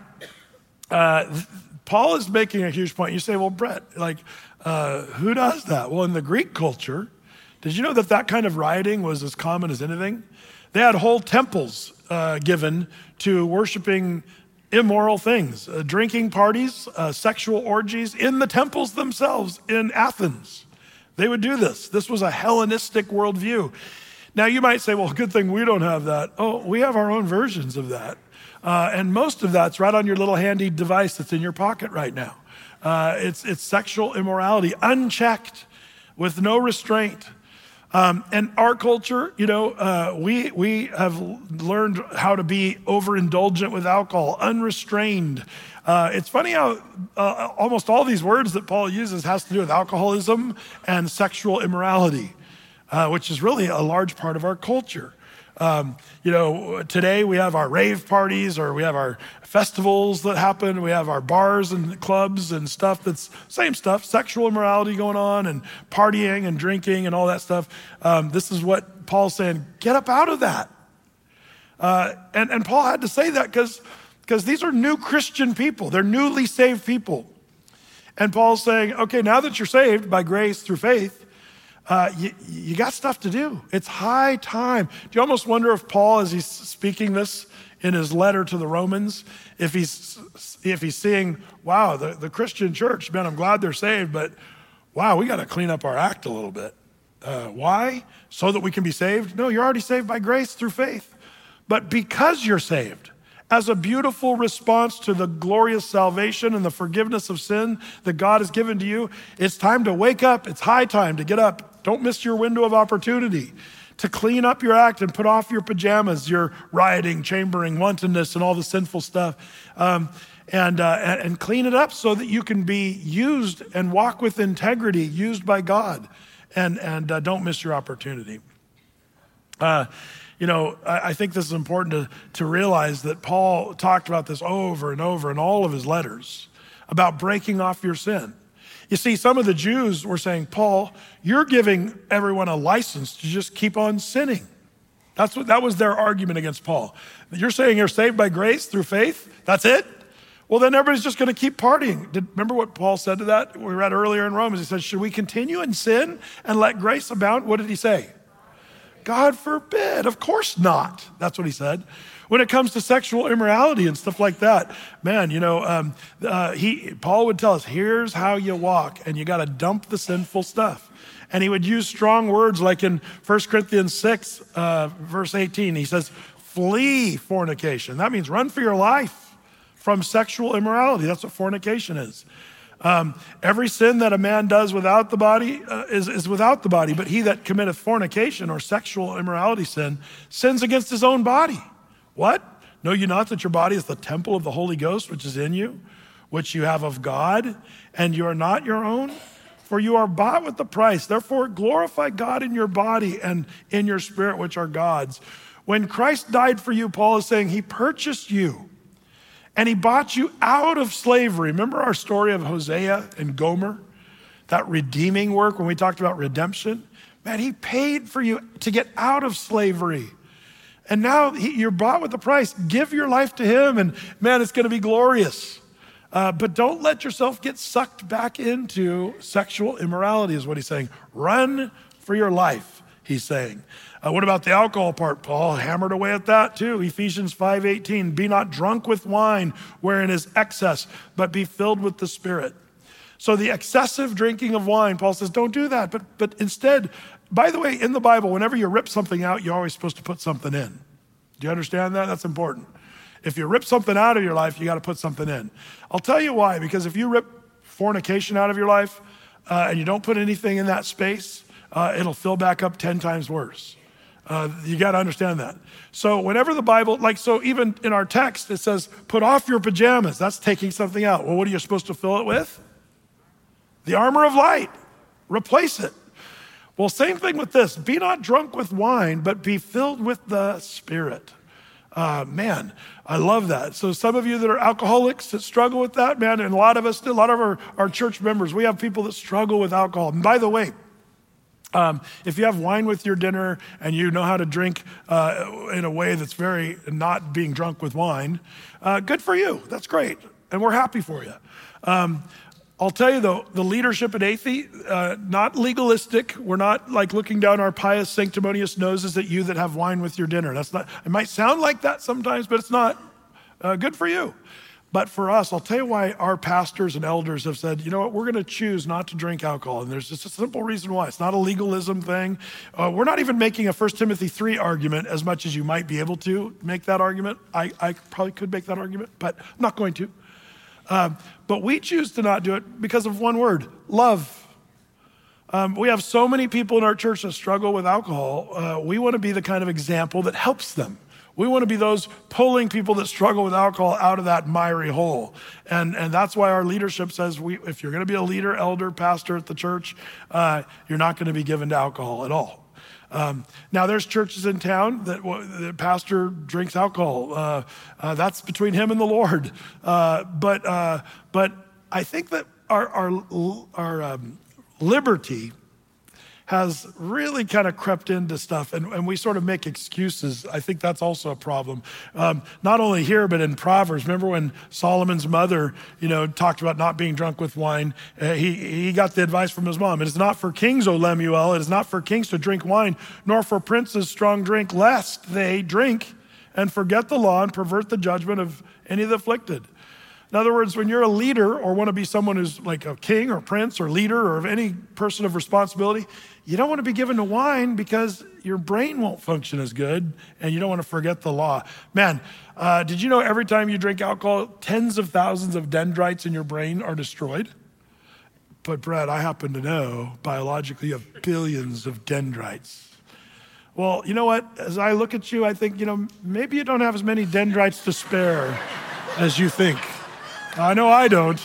[SPEAKER 1] uh, Paul is making a huge point. You say, well, Brett, like, uh, who does that? Well, in the Greek culture, did you know that that kind of rioting was as common as anything? They had whole temples uh, given to worshiping immoral things, uh, drinking parties, uh, sexual orgies in the temples themselves in Athens. They would do this. This was a Hellenistic worldview. Now, you might say, well, good thing we don't have that. Oh, we have our own versions of that. Uh, and most of that's right on your little handy device that's in your pocket right now. Uh, it's, it's sexual immorality, unchecked, with no restraint. Um, and our culture, you know, uh, we, we have learned how to be overindulgent with alcohol, unrestrained. Uh, it's funny how uh, almost all these words that Paul uses has to do with alcoholism and sexual immorality. Uh, which is really a large part of our culture. Um, you know, today we have our rave parties or we have our festivals that happen. We have our bars and clubs and stuff that's same stuff, sexual immorality going on and partying and drinking and all that stuff. Um, this is what Paul's saying, get up out of that. Uh, and, and Paul had to say that because because these are new Christian people. They're newly saved people. And Paul's saying, okay, now that you're saved by grace through faith, Uh, you, you got stuff to do. It's high time. Do you almost wonder if Paul, as he's speaking this in his letter to the Romans, if he's if he's seeing, wow, the, the Christian church, man, I'm glad they're saved, but wow, we got to clean up our act a little bit. Uh, why? So that we can be saved? No, you're already saved by grace through faith. But because you're saved, as a beautiful response to the glorious salvation and the forgiveness of sin that God has given to you, it's time to wake up. It's high time to get up. Don't miss your window of opportunity to clean up your act and put off your pajamas, your rioting, chambering, wantonness, and all the sinful stuff, um, and, uh, and and clean it up so that you can be used and walk with integrity, used by God, and and uh, don't miss your opportunity. Uh, You know, I think this is important to, to realize that Paul talked about this over and over in all of his letters about breaking off your sin. You see, some of the Jews were saying, Paul, you're giving everyone a license to just keep on sinning. That's what, that was their argument against Paul. You're saying you're saved by grace through faith? That's it? Well, then everybody's just going to keep partying. Did, remember what Paul said to that? We read earlier in Romans. He said, should we continue in sin and let grace abound? What did he say? God forbid. Of course not. That's what he said. When it comes to sexual immorality and stuff like that, man, you know, um, uh, he Paul would tell us, here's how you walk, and you got to dump the sinful stuff. And he would use strong words like in First Corinthians six, uh, verse eighteen. He says, flee fornication. That means run for your life from sexual immorality. That's what fornication is. Um, every sin that a man does without the body uh, is, is without the body, but he that committeth fornication or sexual immorality sin sins against his own body. What? Know you not that your body is the temple of the Holy Ghost, which is in you, which you have of God, and you are not your own? For you are bought with the price. Therefore, glorify God in your body and in your spirit, which are God's. When Christ died for you, Paul is saying he purchased you. And he bought you out of slavery. Remember our story of Hosea and Gomer? That redeeming work when we talked about redemption? Man, he paid for you to get out of slavery. And now he, you're bought with a price. Give your life to him and man, it's gonna be glorious. Uh, but don't let yourself get sucked back into sexual immorality is what he's saying. Run for your life, he's saying. Uh, what about the alcohol part? Paul hammered away at that too. Ephesians five eighteen, be not drunk with wine wherein is excess, but be filled with the Spirit. So the excessive drinking of wine, Paul says, don't do that. But, but instead, by the way, in the Bible, whenever you rip something out, you're always supposed to put something in. Do you understand that? That's important. If you rip something out of your life, you got to put something in. I'll tell you why, because if you rip fornication out of your life uh, and you don't put anything in that space, uh, it'll fill back up ten times worse. Uh, you got to understand that. So whenever the Bible, like, so even in our text, it says, put off your pajamas. That's taking something out. Well, what are you supposed to fill it with? The armor of light. Replace it. Well, same thing with this. Be not drunk with wine, but be filled with the Spirit. Uh, man, I love that. So some of you that are alcoholics that struggle with that, man, and a lot of us, a lot of our, our church members, we have people that struggle with alcohol. And by the way, Um, if you have wine with your dinner and you know how to drink uh, in a way that's very not being drunk with wine, uh, good for you. That's great. And we're happy for you. Um, I'll tell you though, the leadership at Athey, uh, not legalistic. We're not like looking down our pious, sanctimonious noses at you that have wine with your dinner. That's not, it might sound like that sometimes, but it's not. Uh, good for you. But for us, I'll tell you why our pastors and elders have said, you know what, we're going to choose not to drink alcohol. And there's just a simple reason why. It's not a legalism thing. Uh, we're not even making a First Timothy three argument as much as you might be able to make that argument. I, I probably could make that argument, but I'm not going to. Um, but we choose to not do it because of one word, love. Um, we have so many people in our church that struggle with alcohol. Uh, we want to be the kind of example that helps them. We want to be those pulling people that struggle with alcohol out of that miry hole. And, and that's why our leadership says, we, if you're going to be a leader, elder, pastor at the church, uh, you're not going to be given to alcohol at all. Um, now, there's churches in town that the pastor drinks alcohol. Uh, uh, that's between him and the Lord. Uh, but uh, but I think that our, our, our um, liberty has really kind of crept into stuff, and, and we sort of make excuses. I think that's also a problem. Um, not only here, but in Proverbs. Remember when Solomon's mother, you know, talked about not being drunk with wine? Uh, he, he got the advice from his mom. It is not for kings, O Lemuel, it is not for kings to drink wine, nor for princes strong drink, lest they drink and forget the law and pervert the judgment of any of the afflicted. In other words, when you're a leader or want to be someone who's like a king or prince or leader or of any person of responsibility, you don't want to be given to wine because your brain won't function as good and you don't want to forget the law. Man, uh, did you know every time you drink alcohol, tens of thousands of dendrites in your brain are destroyed? But Brad, I happen to know biologically you have billions of dendrites. Well, you know what? As I look at you, I think, you know, maybe you don't have as many dendrites to spare as you think. I know I don't.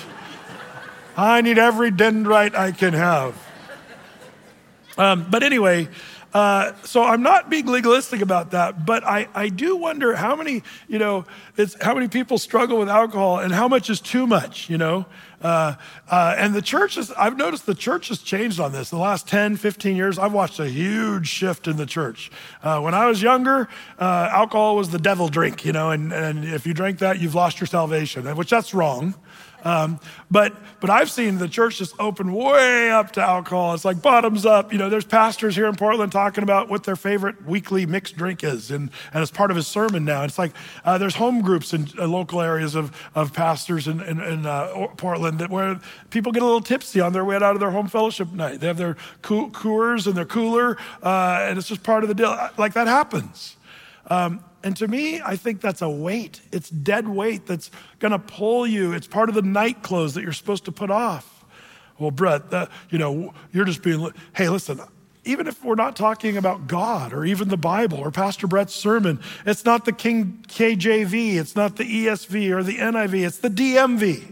[SPEAKER 1] I need every dendrite I can have. Um, but anyway, Uh, so I'm not being legalistic about that, but I, I do wonder how many, you know, it's how many people struggle with alcohol and how much is too much, you know? Uh, uh, and the church is, I've noticed the church has changed on this. In the last ten, fifteen years, I've watched a huge shift in the church. Uh, when I was younger, uh, alcohol was the devil drink, you know, and, and if you drink that, you've lost your salvation, which that's wrong. Um, but but I've seen the church just open way up to alcohol. It's like bottoms up. You know, there's pastors here in Portland talking about what their favorite weekly mixed drink is, and, and it's part of his sermon now. It's like uh, there's home groups in uh, local areas of, of pastors in, in, in uh, Portland that where people get a little tipsy on their way out of their home fellowship night. They have their coo- Coors and their cooler, uh, and it's just part of the deal. Like that happens. Um, And to me, I think that's a weight. It's dead weight that's going to pull you. It's part of the night clothes that you're supposed to put off. Well, Brett, uh, you know, you're just being, hey, listen, even if we're not talking about God or even the Bible or Pastor Brett's sermon, it's not the King K J V, it's not the E S V or the N I V, it's the D M V.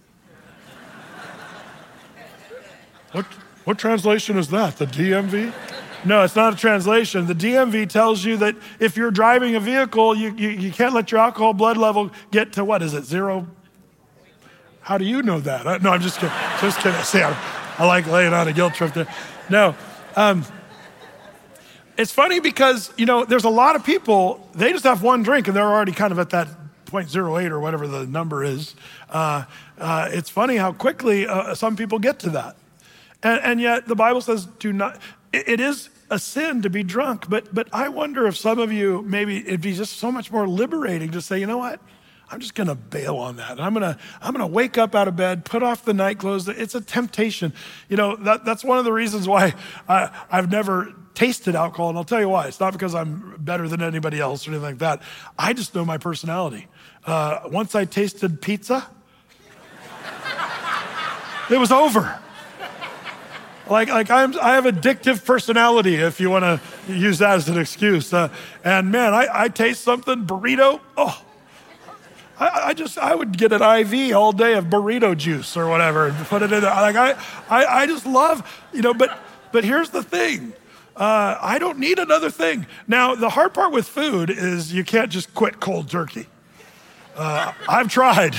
[SPEAKER 1] What, what translation is that, the D M V? No, it's not a translation. The D M V tells you that if you're driving a vehicle, you, you, you can't let your alcohol blood level get to, what is it, zero? How do you know that? I, no, I'm just kidding. Just kidding. See, I, I like laying on a guilt trip there. No. Um, it's funny because, you know, there's a lot of people, they just have one drink and they're already kind of at that zero point zero eight or whatever the number is. Uh, uh, it's funny how quickly uh, some people get to that. And, and yet the Bible says do not, it, it is a sin to be drunk, but but I wonder if some of you, maybe it'd be just so much more liberating to say, you know what? I'm just gonna bail on that. I'm gonna I'm gonna wake up out of bed, put off the night clothes. It's a temptation. You know, that, that's one of the reasons why I, I've never tasted alcohol, and I'll tell you why. It's not because I'm better than anybody else or anything like that. I just know my personality. Uh, once I tasted pizza, it was over. Like, like I'm, I have addictive personality, if you want to use that as an excuse. Uh, and man, I, I taste something, burrito, oh, I, I just, I would get an I V all day of burrito juice or whatever and put it in there. Like, I, I, I just love, you know, but, but here's the thing. Uh, I don't need another thing. Now, the hard part with food is you can't just quit cold turkey. Uh, I've tried.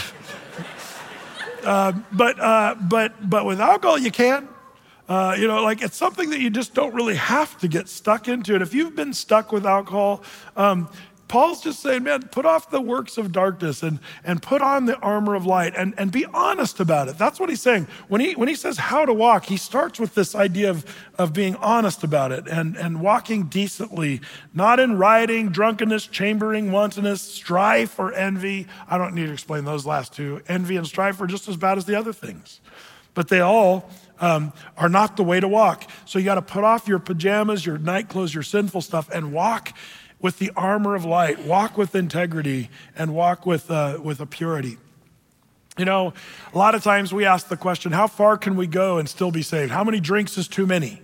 [SPEAKER 1] uh, but, uh, but, but with alcohol, you can. Uh, you know, like it's something that you just don't really have to get stuck into. And if you've been stuck with alcohol, um, Paul's just saying, man, put off the works of darkness and, and put on the armor of light and, and be honest about it. That's what he's saying. When he when he says how to walk, he starts with this idea of, of being honest about it and, and walking decently, not in rioting, drunkenness, chambering, wantonness, strife, or envy. I don't need to explain those last two. Envy and strife are just as bad as the other things. But they all um, are not the way to walk. So you got to put off your pajamas, your night clothes, your sinful stuff, and walk with the armor of light. Walk with integrity and walk with uh, with a purity. You know, a lot of times we ask the question, how far can we go and still be saved? How many drinks is too many?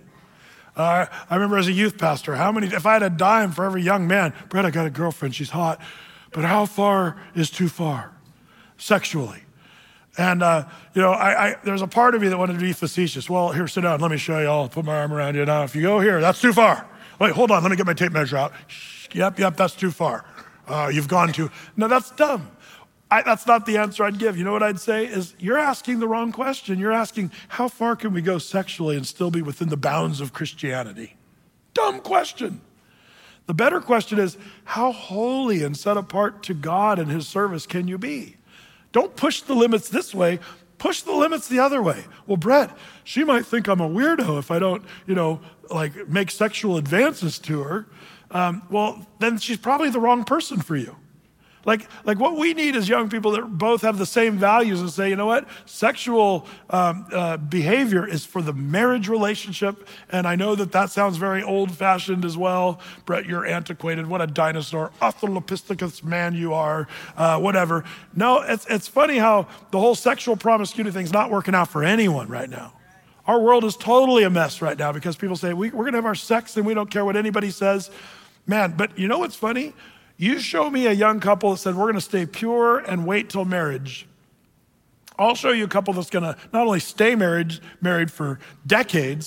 [SPEAKER 1] Uh, I remember as a youth pastor, how many, if I had a dime for every young man, Brett, I got a girlfriend, she's hot, but how far is too far sexually? And, uh, you know, I, I, there's a part of me that wanted to be facetious. Well, here, sit down. Let me show you. I'll put my arm around you. Now, if you go here, that's too far. Wait, hold on. Let me get my tape measure out. Shh, yep, yep, that's too far. Uh, you've gone too. No, that's dumb. I, that's not the answer I'd give. You know what I'd say is you're asking the wrong question. You're asking, how far can we go sexually and still be within the bounds of Christianity? Dumb question. The better question is, how holy and set apart to God and his service can you be? Don't push the limits this way. Push the limits the other way. Well, Brett, she might think I'm a weirdo if I don't, you know, like make sexual advances to her. Um, well, then she's probably the wrong person for you. Like, like what we need is young people that both have the same values and say, you know what, sexual um, uh, behavior is for the marriage relationship. And I know that that sounds very old-fashioned as well. Brett, you're antiquated. What a dinosaur. Australopithecus man you are, uh, whatever. No, it's, it's funny how the whole sexual promiscuity thing's not working out for anyone right now. Our world is totally a mess right now because people say, we, we're going to have our sex and we don't care what anybody says. Man, but you know what's funny? You show me a young couple that said, we're going to stay pure and wait till marriage. I'll show you a couple that's going to not only stay married, married for decades,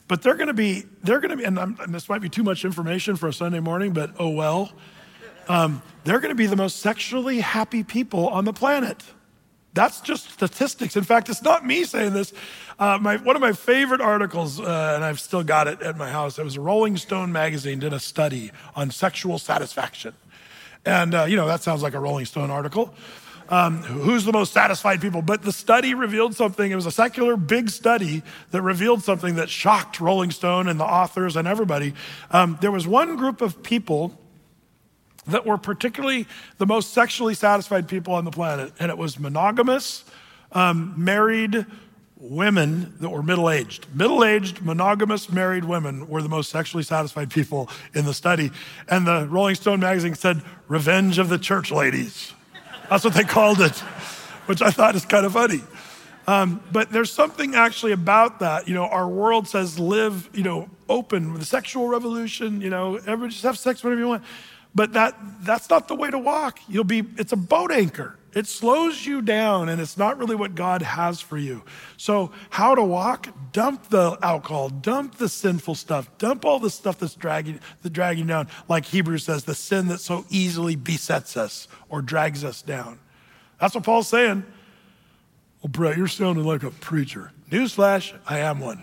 [SPEAKER 1] But they're gonna be, they're gonna be, and, I'm, and this might be too much information for a Sunday morning, but oh well. Um, they're gonna be the most sexually happy people on the planet. That's just statistics. In fact, it's not me saying this. Uh, my, one of my favorite articles, uh, and I've still got it at my house, it was Rolling Stone magazine did a study on sexual satisfaction. And, uh, you know, that sounds like a Rolling Stone article. Um, who's the most satisfied people? But the study revealed something. It was a secular big study that revealed something that shocked Rolling Stone and the authors and everybody. Um, there was one group of people that were particularly the most sexually satisfied people on the planet. And it was monogamous, um, married women that were middle-aged. Middle-aged, monogamous, married women were the most sexually satisfied people in the study. And the Rolling Stone magazine said, "Revenge of the church ladies." That's what they called it, which I thought is kind of funny. Um, but there's something actually about that. You know, our world says live, you know, open with the sexual revolution, you know, everybody just have sex whenever you want. But that that's not the way to walk. You'll be, it's a boat anchor. It slows you down and it's not really what God has for you. So how to walk? Dump the alcohol, dump the sinful stuff, dump all the stuff that's dragging, that dragging down. Like Hebrews says, the sin that so easily besets us or drags us down. That's what Paul's saying. Well, Brett, you're sounding like a preacher. Newsflash, I am one.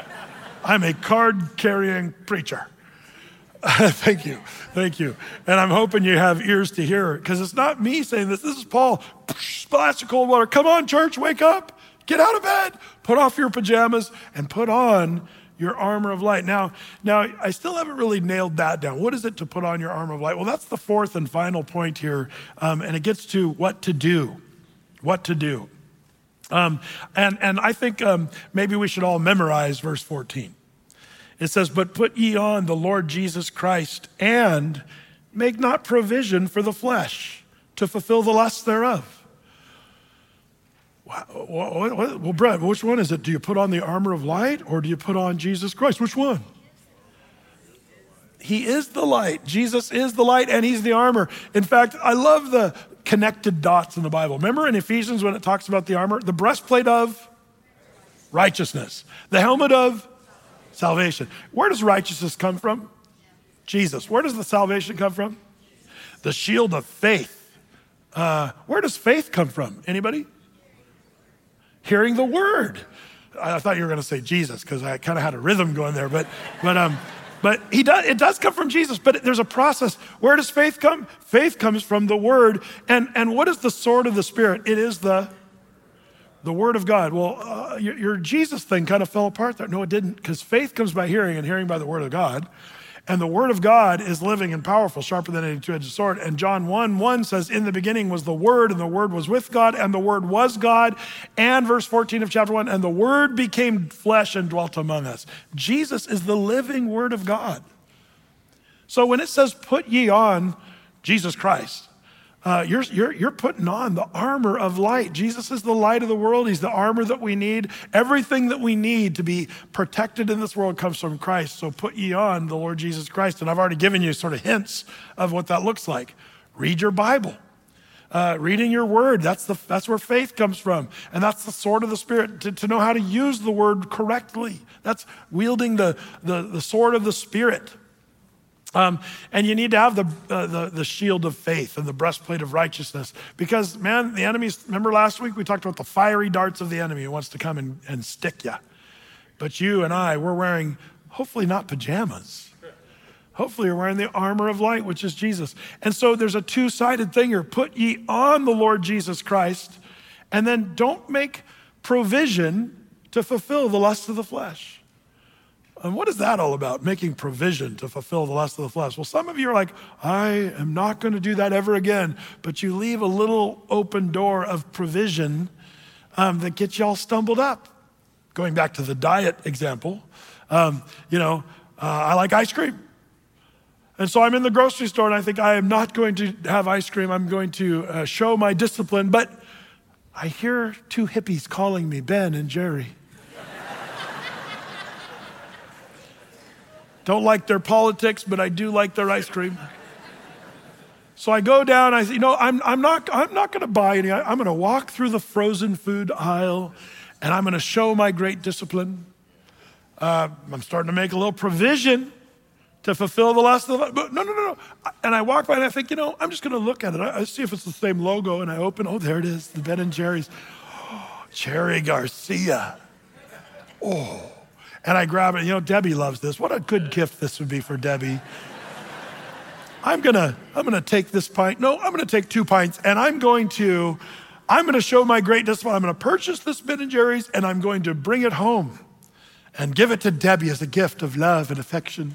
[SPEAKER 1] I'm a card-carrying preacher. Thank you, thank you. And I'm hoping you have ears to hear, because it's not me saying this. This is Paul. Splash of cold water. Come on, church, wake up. Get out of bed. Put off your pajamas and put on your armor of light. Now, now I still haven't really nailed that down. What is it to put on your armor of light? Well, that's the fourth and final point here, um, and it gets to what to do. What to do. Um, and, and I think um, maybe we should all memorize verse fourteen. It says, "But put ye on the Lord Jesus Christ, and make not provision for the flesh to fulfill the lusts thereof." Well, Brett, which one is it? Do you put on the armor of light, or do you put on Jesus Christ? Which one? He is the light. Jesus is the light, and he's the armor. In fact, I love the connected dots in the Bible. Remember in Ephesians when it talks about the armor? The breastplate of righteousness. The helmet of salvation. Where does righteousness come from? Jesus. Where does the salvation come from? The shield of faith. Uh, where does faith come from? Anybody? Hearing the word. I thought you were going to say Jesus because I kind of had a rhythm going there, but but um, but he does. It does come from Jesus, but there's a process. Where does faith come? Faith comes from the word, and and what is the sword of the Spirit? It is the The word of God. Well, uh, your, your Jesus thing kind of fell apart there. No, it didn't, because faith comes by hearing and hearing by the word of God. And the word of God is living and powerful, sharper than any two-edged sword. And John one one says, "In the beginning was the word, and the word was with God, and the word was God." And verse fourteen of chapter one, "And the word became flesh and dwelt among us." Jesus is the living word of God. So when it says, "Put ye on Jesus Christ," Uh, you're, you're, you're putting on the armor of light. Jesus is the light of the world. He's the armor that we need. Everything that we need to be protected in this world comes from Christ. So put ye on the Lord Jesus Christ. And I've already given you sort of hints of what that looks like. Read your Bible. Uh, reading your word, that's, the, that's where faith comes from. And that's the sword of the Spirit, to, to know how to use the word correctly. That's wielding the, the, the sword of the Spirit. Um, and you need to have the, uh, the the shield of faith and the breastplate of righteousness, because, man, the enemy's, remember last week we talked about the fiery darts of the enemy who wants to come and, and stick you. But you and I, we're wearing, hopefully not pajamas. Hopefully you're wearing the armor of light, which is Jesus. And so there's a two-sided thing here. Put ye on the Lord Jesus Christ, and then don't make provision to fulfill the lust of the flesh. And what is that all about? Making provision to fulfill the lust of the flesh. Well, some of you are like, I am not going to do that ever again. But you leave a little open door of provision um, that gets you all stumbled up. Going back to the diet example, um, you know, uh, I like ice cream. And so I'm in the grocery store and I think I am not going to have ice cream. I'm going to uh, show my discipline. But I hear two hippies calling me, Ben and Jerry. Don't like their politics, but I do like their ice cream. So I go down, I say, you know, I'm, I'm not, I'm not going to buy any. I'm going to walk through the frozen food aisle, and I'm going to show my great discipline. Uh, I'm starting to make a little provision to fulfill the lust of the, but no, no, no, no. And I walk by and I think, you know, I'm just going to look at it. I, I see if it's the same logo, and I open, oh, there it is, the Ben and Jerry's. Oh, Cherry Garcia. Oh, and I grab it. You know, Debbie loves this. What a good gift this would be for Debbie. I'm gonna, I'm gonna take this pint. No, I'm gonna take two pints, and I'm going to, I'm gonna show my great discipline. I'm gonna purchase this Ben and Jerry's, and I'm going to bring it home and give it to Debbie as a gift of love and affection.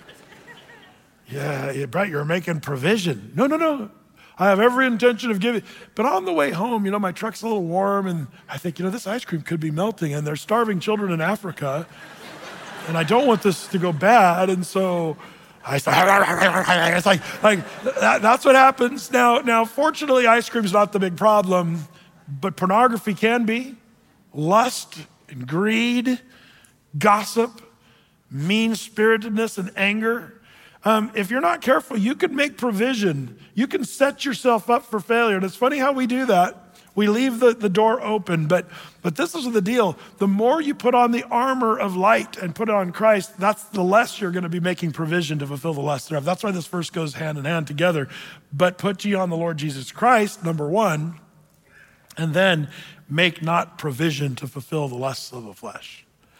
[SPEAKER 1] Yeah, yeah, Brett, you're making provision. No, no, no. I have every intention of giving. But on the way home, you know, my truck's a little warm, and I think, you know, this ice cream could be melting, and there's starving children in Africa, and I don't want this to go bad, and so I start, it's like, like that, that's what happens. Now, now, fortunately, ice cream's not the big problem, but pornography can be. Lust and greed, gossip, mean-spiritedness and anger. Um, if you're not careful, you could make provision. You can set yourself up for failure. And it's funny how we do that. We leave the, the door open, but, but this is the deal. The more you put on the armor of light and put on Christ, that's the less you're going to be making provision to fulfill the lust thereof. That's why this verse goes hand in hand together. But put ye on the Lord Jesus Christ, number one, and then make not provision to fulfill the lusts of the flesh.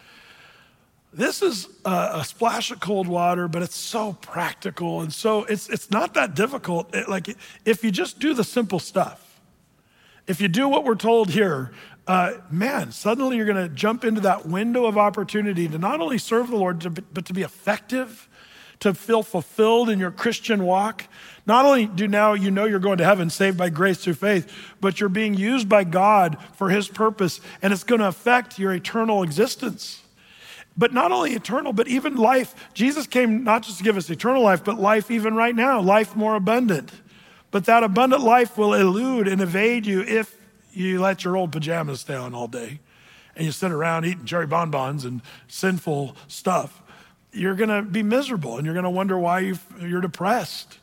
[SPEAKER 1] This is a, a splash of cold water, but it's so practical. And so it's it's not that difficult. It, like if you just do the simple stuff, if you do what we're told here, uh, man, suddenly you're going to jump into that window of opportunity to not only serve the Lord, to, but to be effective, to feel fulfilled in your Christian walk. Not only do now you know you're going to heaven, saved by grace through faith, but you're being used by God for his purpose, and it's going to affect your eternal existence. But not only eternal, but even life. Jesus came not just to give us eternal life, but life even right now, life more abundant. But that abundant life will elude and evade you if you let your old pajamas stay on all day and you sit around eating cherry bonbons and sinful stuff. You're gonna be miserable, and you're gonna wonder why you've, you're depressed.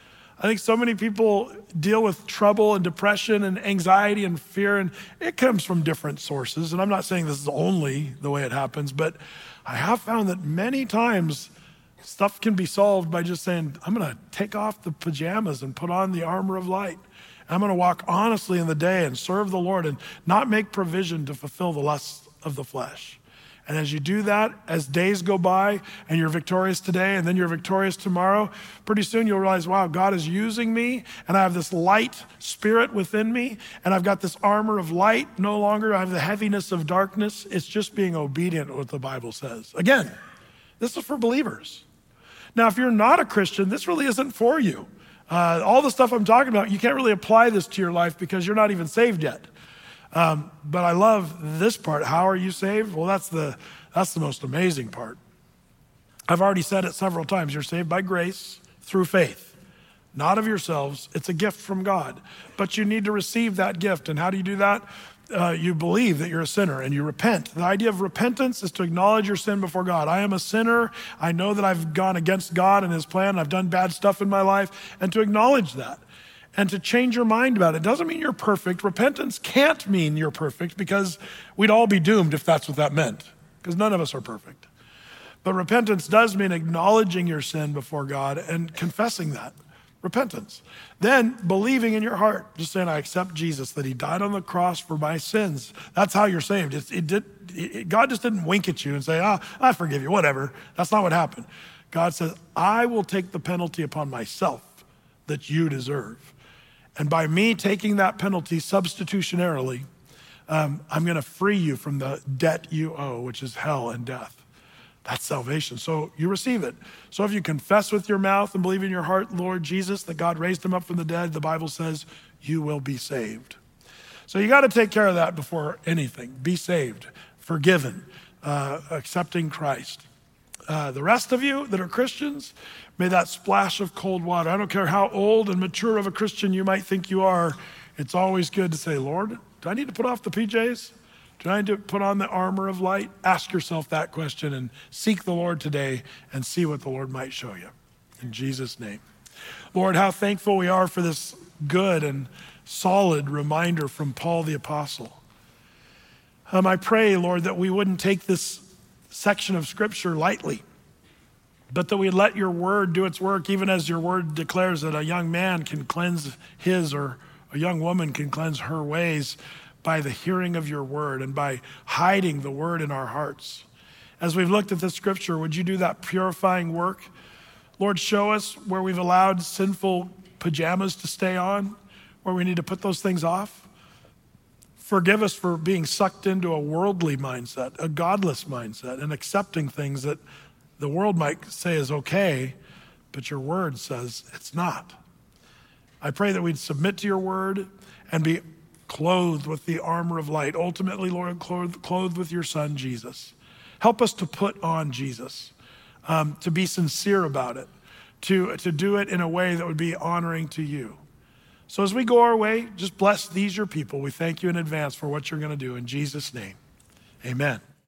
[SPEAKER 1] I think so many people deal with trouble and depression and anxiety and fear, and it comes from different sources. And I'm not saying this is only the way it happens, but I have found that many times stuff can be solved by just saying, I'm gonna take off the pajamas and put on the armor of light. I'm gonna walk honestly in the day and serve the Lord and not make provision to fulfill the lusts of the flesh. And as you do that, as days go by and you're victorious today and then you're victorious tomorrow, pretty soon you'll realize, wow, God is using me, and I have this light spirit within me, and I've got this armor of light. No longer I have the heaviness of darkness. It's just being obedient to what the Bible says. Again, this is for believers. Now, if you're not a Christian, this really isn't for you. Uh, all the stuff I'm talking about, you can't really apply this to your life because you're not even saved yet. Um, but I love this part. How are you saved? Well, that's the that's the most amazing part. I've already said it several times. You're saved by grace through faith, not of yourselves. It's a gift from God, but you need to receive that gift. And how do you do that? Uh, you believe that you're a sinner and you repent. The idea of repentance is to acknowledge your sin before God. I am a sinner. I know that I've gone against God and his plan. I've done bad stuff in my life, and to acknowledge that. And to change your mind about it. It doesn't mean you're perfect. Repentance can't mean you're perfect, because we'd all be doomed if that's what that meant, because none of us are perfect. But repentance does mean acknowledging your sin before God and confessing that. Repentance. Then believing in your heart, just saying, I accept Jesus, that he died on the cross for my sins. That's how you're saved. It, it did, it, God just didn't wink at you and say, ah, I forgive you, whatever. That's not what happened. God says, I will take the penalty upon myself that you deserve. And by me taking that penalty substitutionarily, um, I'm gonna free you from the debt you owe, which is hell and death. That's salvation. So you receive it. So if you confess with your mouth and believe in your heart, Lord Jesus, that God raised him up from the dead, the Bible says you will be saved. So you gotta take care of that before anything. Be saved, forgiven, uh, accepting Christ. Uh, the rest of you that are Christians, may that splash of cold water, I don't care how old and mature of a Christian you might think you are, it's always good to say, Lord, do I need to put off the P Js? Do I need to put on the armor of light? Ask yourself that question and seek the Lord today and see what the Lord might show you. In Jesus' name. Lord, how thankful we are for this good and solid reminder from Paul the Apostle. Um, I pray, Lord, that we wouldn't take this section of scripture lightly, but that we let your word do its work, even as your word declares that a young man can cleanse his, or a young woman can cleanse her ways by the hearing of your word and by hiding the word in our hearts. As we've looked at this scripture, would you do that purifying work? Lord, show us where we've allowed sinful pajamas to stay on, where we need to put those things off. Forgive us for being sucked into a worldly mindset, a godless mindset, and accepting things that the world might say is okay, but your word says it's not. I pray that we'd submit to your word and be clothed with the armor of light. Ultimately, Lord, clothed, clothed with your son, Jesus. Help us to put on Jesus, um, to be sincere about it, to, to do it in a way that would be honoring to you. So as we go our way, just bless these, your people. We thank you in advance for what you're going to do. In Jesus' name, amen.